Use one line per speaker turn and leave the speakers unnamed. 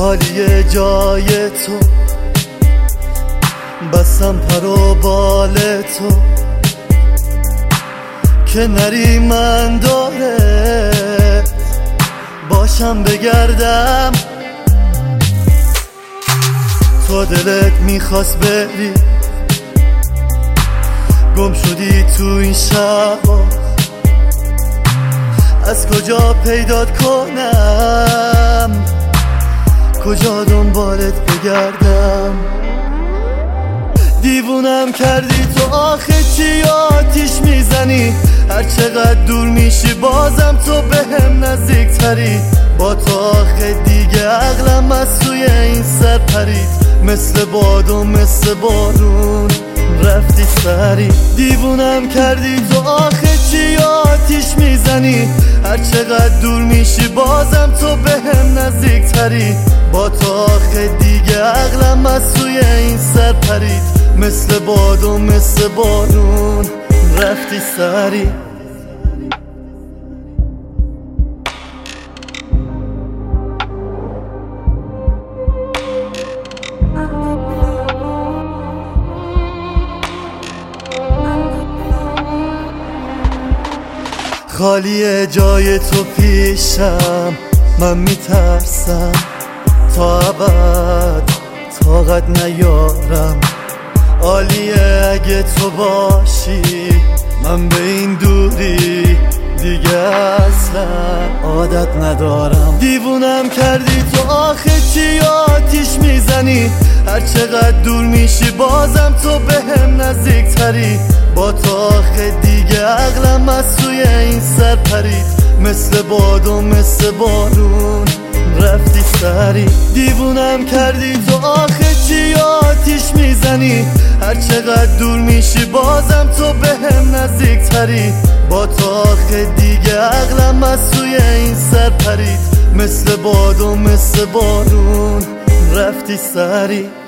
خالی جای تو، بستم پر و بال تو که نری من داره باشم بگردم. تو دلت میخواست بری، گم شدی تو این شبا، از کجا پیدات کنم، کجا دنبالت بگردم. دیوونم کردی تو، آخه چی آتیش میزنی؟ هر چقدر دور میشی بازم تو بهم نزدیک تری. با تو آخه دیگه عقلم از سوی این سر پرید، مثل باد و مثل بارون رفتی سری. دیوونم کردی تو، آخه چی آتیش میزنی؟ هر چقدر دور میشی بازم تو بهم نزدیک تری. با تو آخه دیگه عقلم از سوی این سر پرید، مثل باد و مثل بارون رفتی سری. خالی جای تو پیشم، من میترسم تا ابد طاقت نیارم. عالیه اگه تو باشی، من به این دوری دیگه اصلا عادت ندارم. دیوونم کردی تو، آخه چی آتیش میزنی؟ هر چقدر دور میشی بازم تو بهم نزدیک تری. با تو آخه دیگه عقلم از سوی این سر پرید، مثل باد و مثل بارون رفتی سری. دیوونم کردی تو، آخه چی آتیش میزنی؟ هر چقدر دور میشی بازم تو بهم نزدیک تری. با تو آخه دیگه عقلم از سوی این سر پرید، مثل باد و مثل بارون رفتی سری.